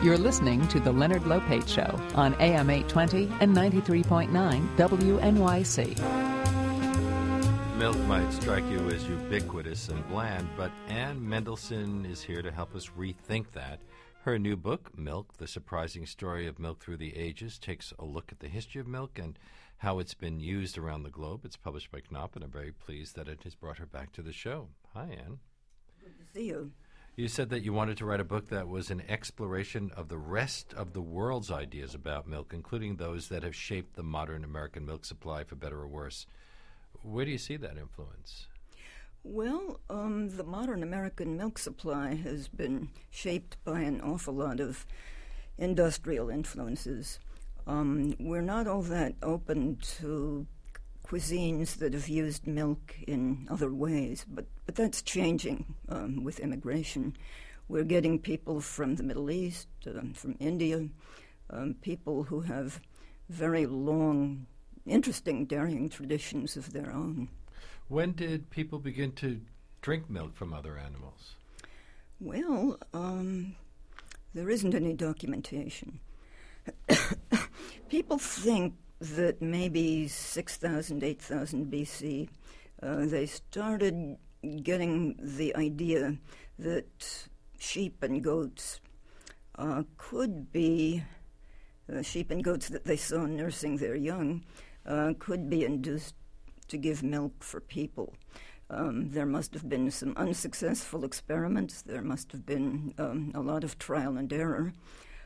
You're listening to The Leonard Lopate Show on AM 820 and 93.9 WNYC. Milk might strike you as ubiquitous and bland, but Ann Mendelsohn is here to help us rethink that. Her new book, Milk, The Surprising Story of Milk Through the Ages, takes a look at the history of milk and how it's been used around the globe. It's published by Knopf, and I'm very pleased that it has brought her back to the show. Hi, Ann. Good to see you. You said that you wanted to write a book that was an exploration of the rest of the world's ideas about milk, including those that have shaped the modern American milk supply for better or worse. Where do you see that influence? Well, the modern American milk supply has been shaped by an awful lot of industrial influences. We're not all that open to cuisines that have used milk in other ways, but that's changing with immigration. We're getting people from the Middle East, from India, people who have very long, interesting dairying traditions of their own. When did people begin to drink milk from other animals? Well, there isn't any documentation. People think that maybe 6,000, 8,000 BC, they started getting the idea that sheep and goats could be, sheep and goats that they saw nursing their young, could be induced to give milk for people. There must have been some unsuccessful experiments. There must have been a lot of trial and error.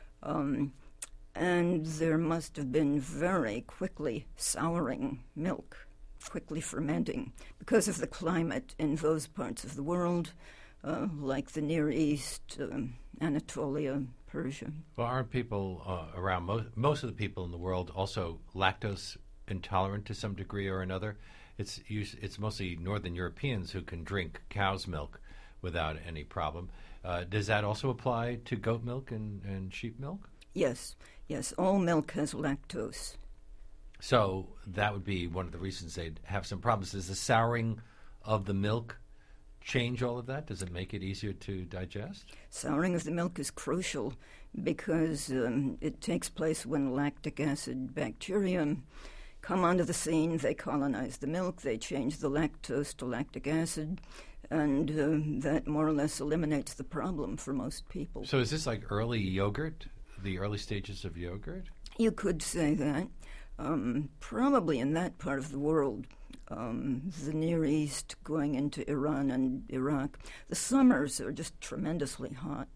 And there must have been very quickly souring milk, quickly fermenting, because of the climate in those parts of the world, like the Near East, Anatolia, Persia. Well, aren't people around, most of the people in the world also lactose intolerant to some degree or another? It's mostly Northern Europeans who can drink cow's milk without any problem. Does that also apply to goat milk and sheep milk? Yes, all milk has lactose. So that would be one of the reasons they'd have some problems. Does the souring of the milk change all of that? Does it make it easier to digest? Souring of the milk is crucial because it takes place when lactic acid bacteria come onto the scene. They colonize the milk, they change the lactose to lactic acid, and that more or less eliminates the problem for most people. So is this like early yogurt, the early stages of yogurt? You could say that. Probably in that part of the world, the Near East, going into Iran and Iraq, the summers are just tremendously hot.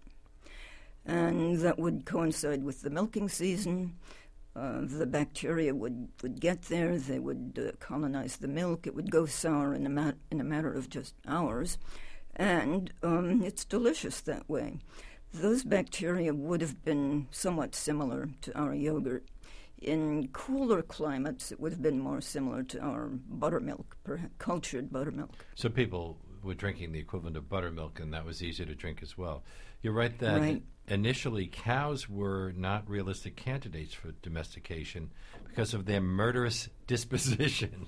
And that would coincide with the milking season. The bacteria would get there. They would colonize the milk. It would go sour in a matter of just hours. And it's delicious that way. Those bacteria would have been somewhat similar to our yogurt. In cooler climates, it would have been more similar to our buttermilk, cultured buttermilk. So people were drinking the equivalent of buttermilk, and that was easier to drink as well. You're right that initially cows were not realistic candidates for domestication because of their murderous disposition.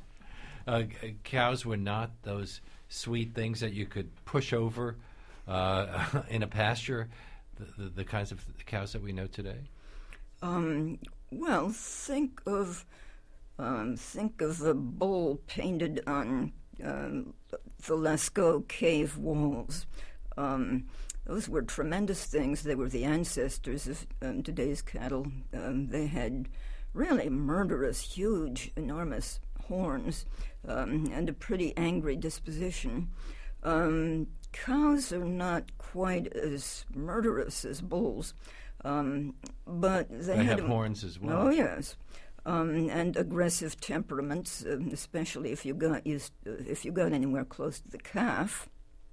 Cows were not those sweet things that you could push over in a pasture, the kinds of cows that we know today. Well, think of a bull painted on the Lascaux cave walls. Those were tremendous things. They were the ancestors of today's cattle. They had really murderous, huge, enormous horns and a pretty angry disposition. Cows are not quite as murderous as bulls. But they have horns as well. Oh, yes, and aggressive temperaments, especially if you got anywhere close to the calf.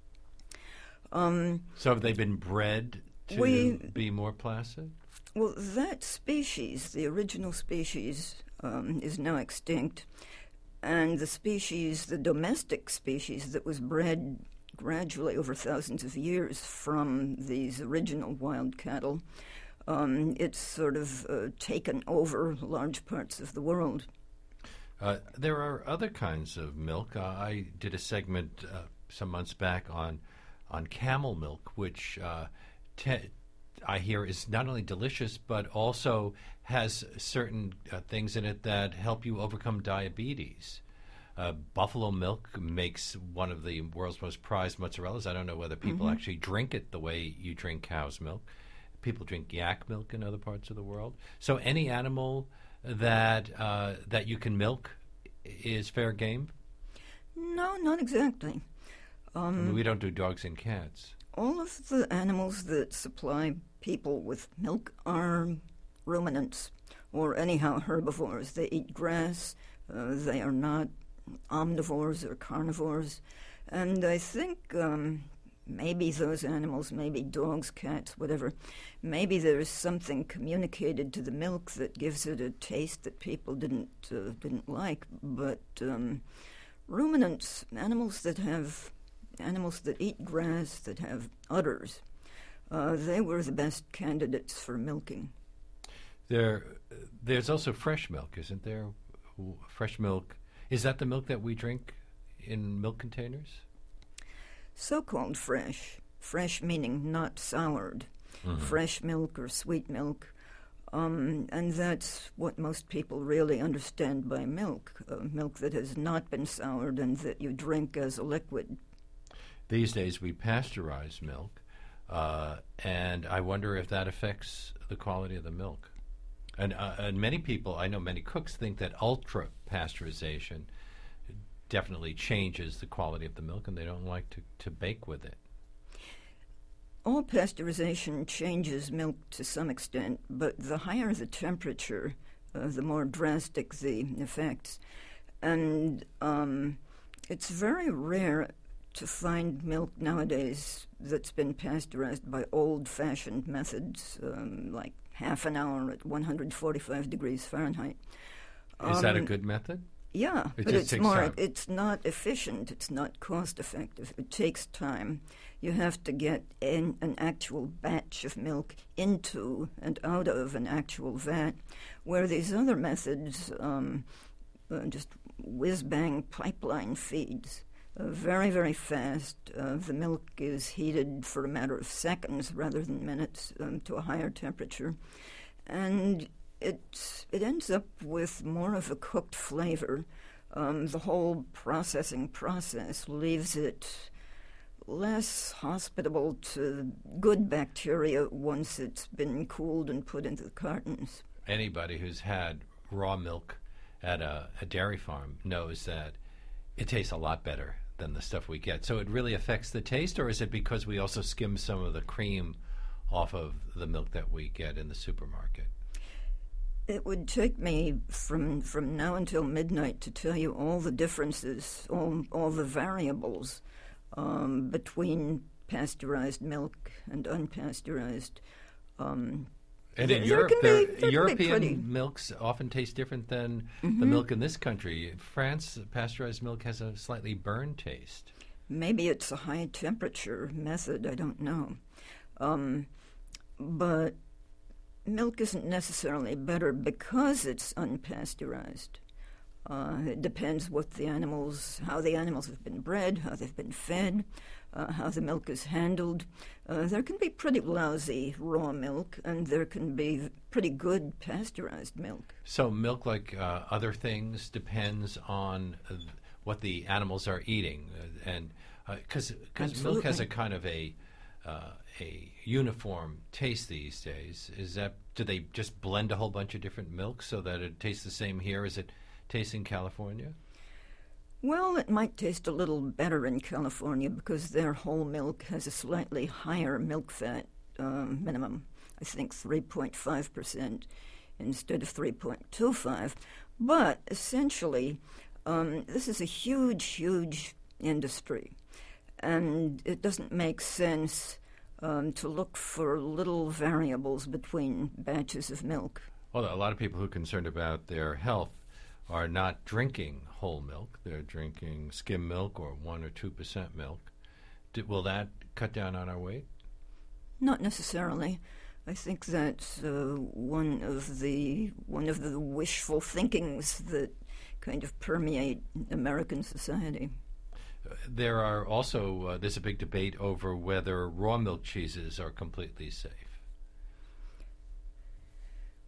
So have they been bred to be more placid? Well, that species, the original species, is now extinct, and the domestic species that was bred gradually over thousands of years from these original wild cattle, it's sort of taken over large parts of the world. There are other kinds of milk. I did a segment some months back on camel milk, which I hear is not only delicious but also has certain things in it that help you overcome diabetes. Buffalo milk makes one of the world's most prized mozzarellas. I don't know whether people actually drink it the way you drink cow's milk. People drink yak milk in other parts of the world. So any animal that that you can milk is fair game? No, not exactly. I mean, we don't do dogs and cats. All of the animals that supply people with milk are ruminants, or anyhow herbivores. They eat grass. They are not omnivores or carnivores. And I think maybe those animals, maybe dogs, cats, whatever, maybe there's something communicated to the milk that gives it a taste that people didn't like. But ruminants, animals that eat grass, that have udders, they were the best candidates for milking. There's also fresh milk, isn't there? Fresh milk. Is that the milk that we drink in milk containers? So-called fresh. Fresh meaning not soured. Fresh milk or sweet milk. And that's what most people really understand by milk. Milk that has not been soured and that you drink as a liquid. These days we pasteurize milk, and I wonder if that affects the quality of the milk. And many people, I know many cooks, think that ultra-pasteurization definitely changes the quality of the milk, and they don't like to bake with it. All pasteurization changes milk to some extent, but the higher the temperature, the more drastic the effects. And it's very rare to find milk nowadays that's been pasteurized by old-fashioned methods, like half an hour at 145 degrees Fahrenheit. Is that a good method? Yeah, it but it's more. Time. It's not efficient. It's not cost-effective. It takes time. You have to get an actual batch of milk into and out of an actual vat, where these other methods, just whiz-bang pipeline feeds, very, very fast. The milk is heated for a matter of seconds rather than minutes to a higher temperature, and it ends up with more of a cooked flavor. The whole processing process leaves it less hospitable to good bacteria once it's been cooled and put into the cartons. Anybody who's had raw milk at a dairy farm knows that it tastes a lot better than the stuff we get. So it really affects the taste, or is it because we also skim some of the cream off of the milk that we get in the supermarket? It would take me from now until midnight to tell you all the differences, all the variables between pasteurized milk and unpasteurized. And in Europe, European milks often taste different than the milk in this country. France, pasteurized milk has a slightly burned taste. Maybe it's a high-temperature method, I don't know. But milk isn't necessarily better because it's unpasteurized. It depends how the animals have been bred, how they've been fed, how the milk is handled. There can be pretty lousy raw milk, and there can be pretty good pasteurized milk. So milk, like other things, depends on what the animals are eating, and because milk has a kind of a uniform taste these days. Do they just blend a whole bunch of different milks so that it tastes the same here as it tastes in California? Well, it might taste a little better in California because their whole milk has a slightly higher milk fat minimum. I think 3.5% instead of 3.25. But essentially, this is a huge, huge industry, and it doesn't make sense to look for little variables between batches of milk. Well, a lot of people who are concerned about their health are not drinking whole milk. They're drinking skim milk or 1 or 2% milk. Will that cut down on our weight? Not necessarily. I think that's one of the wishful thinkings that kind of permeate American society. There are also there's a big debate over whether raw milk cheeses are completely safe.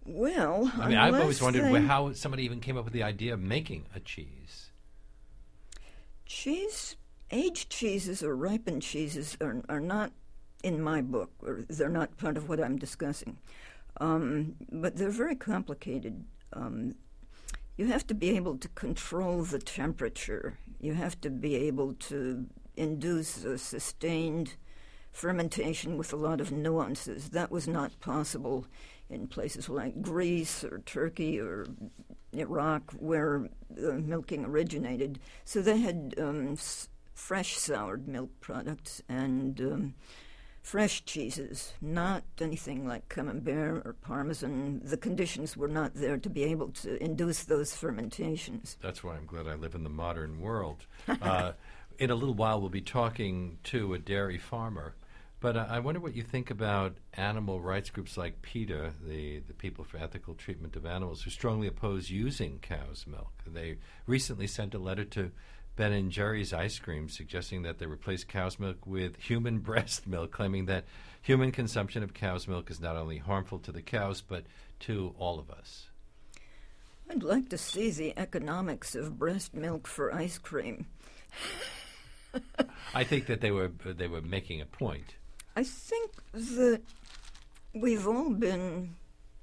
Well, I mean, I've always wondered how somebody even came up with the idea of making a cheese. Aged cheeses or ripened cheeses are not in my book, or they're not part of what I'm discussing. But they're very complicated. You have to be able to control the temperature. You have to be able to induce a sustained fermentation with a lot of nuances. That was not possible in places like Greece or Turkey or Iraq, where milking originated. So they had fresh soured milk products and fresh cheeses, not anything like Camembert or Parmesan. The conditions were not there to be able to induce those fermentations. That's why I'm glad I live in the modern world. In a little while, we'll be talking to a dairy farmer. But I wonder what you think about animal rights groups like PETA, the People for Ethical Treatment of Animals, who strongly oppose using cow's milk. They recently sent a letter to Ben & Jerry's ice cream suggesting that they replace cow's milk with human breast milk, claiming that human consumption of cow's milk is not only harmful to the cows, but to all of us. I'd like to see the economics of breast milk for ice cream. I think that they were making a point. I think that we've all been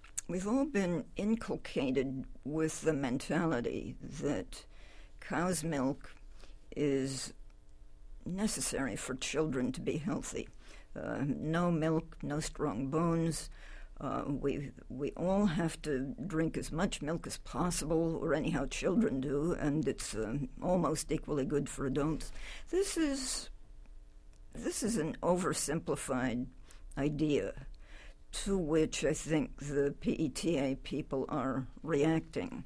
inculcated with the mentality that cow's milk is necessary for children to be healthy. No milk, no strong bones. We all have to drink as much milk as possible, or anyhow children do, and it's almost equally good for adults. This is an oversimplified idea to which I think the PETA people are reacting.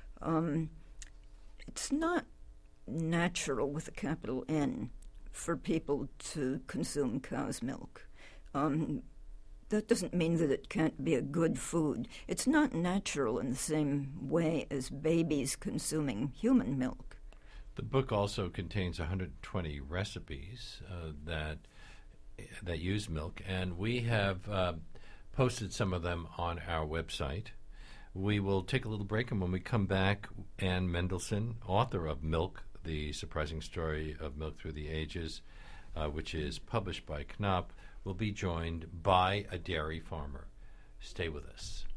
It's not natural, with a capital N, for people to consume cow's milk. That doesn't mean that it can't be a good food. It's not natural in the same way as babies consuming human milk. The book also contains 120 recipes that use milk, and we have posted some of them on our website. We will take a little break, and when we come back, Ann Mendelsohn, author of Milk, The Surprising Story of Milk Through the Ages, which is published by Knopf, will be joined by a dairy farmer. Stay with us.